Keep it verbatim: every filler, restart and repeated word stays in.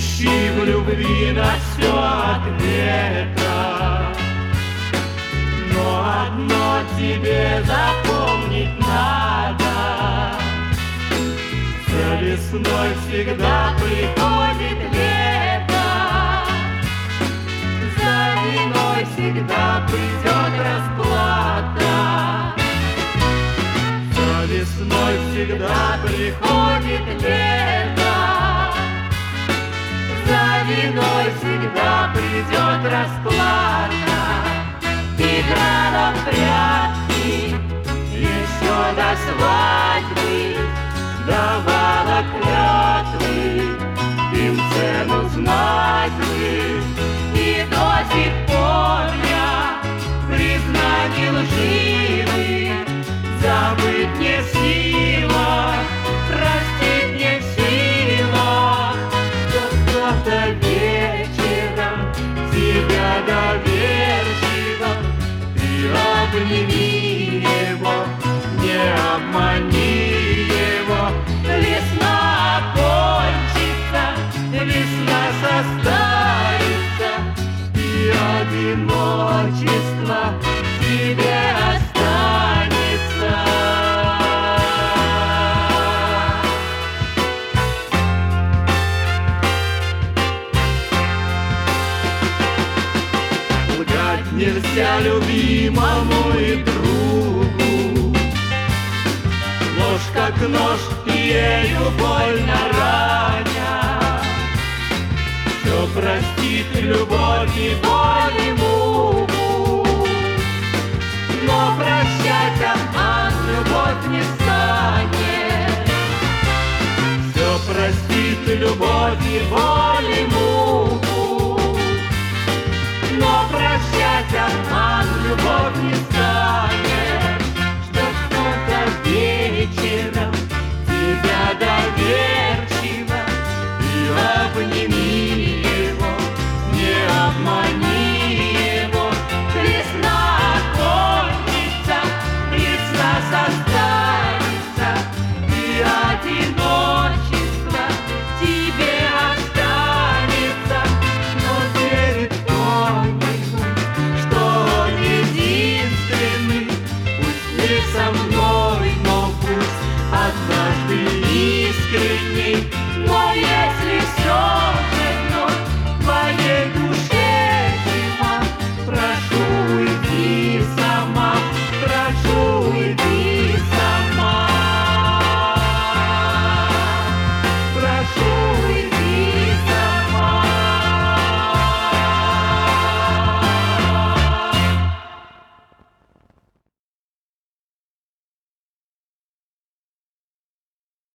ищи в любви на все ответа. Но одно тебе запомнить надо: за весной всегда приходит лето, за виной всегда придет расплата. За весной всегда приходит лето, за виной всегда придет расплата. Играла в прятки еще до свадьбы, давала клятвы, им цену знать бы. И до сих пор я признание лживы забыть не в силах, простить не в силах. Но кто-то вечером тебя доверчиво, ты обними его, не обмани его. Весна кончится, весна состарится, и одиночество тебе останется. Лгать нельзя любимому и другу, ложь как нож, ею больно раня. Все простит любовь и боль и муку, но прощать обман любовь не станет. Все простит любовь и боль и муку, но прощать обман любовь не станет. Что кто-то вечером тебя доверчиво, и обними его, не обмани.